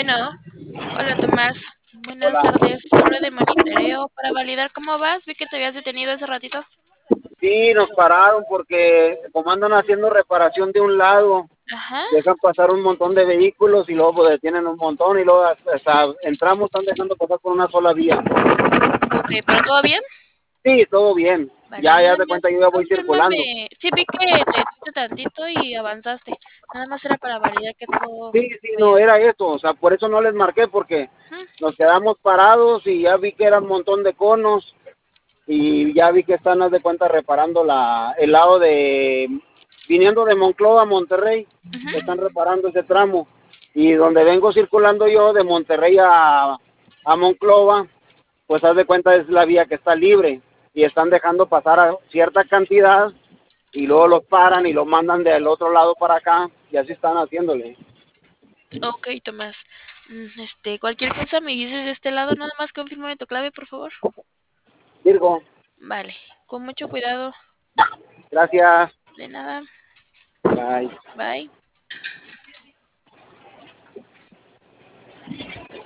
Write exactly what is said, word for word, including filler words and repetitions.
Bueno, hola Tomás, buenas Hola. tardes. Hablo de monitoreo para validar cómo vas. Vi que te habías detenido hace ratito. Sí, nos pararon porque como andan haciendo reparación de un lado, Ajá, dejan pasar un montón de vehículos y luego pues, detienen un montón y luego hasta, hasta entramos, están dejando pasar por una sola vía. ok, pero ¿todo bien? Sí, todo bien. Vale, Ya, ya nada te cuenta, más yo ya voy circulando. confírmame. Sí, vi que te detuviste tantito y avanzaste. Nada más era para validar que todo Sí, sí, no, vaya era bien. eso, o sea, por eso no les marqué porque Ujú, nos quedamos parados y ya vi que era un montón de conos y ya vi que están, haz de cuenta, reparando la, el lado de, viniendo de Monclova a Monterrey, están ujú. reparando ese tramo. Y donde vengo circulando yo, de Monterrey a, a Monclova, pues haz de cuenta es la vía que está libre y están dejando pasar a cierta cantidad y luego los paran y los mandan del otro lado para acá y así están haciéndole. Ok, Tomás. Mm, Este, cualquier cosa me dices de este lado, nada más confírmame tu clave, por favor. Virgo, Vale, con mucho cuidado. gracias. De nada. Bye. Bye.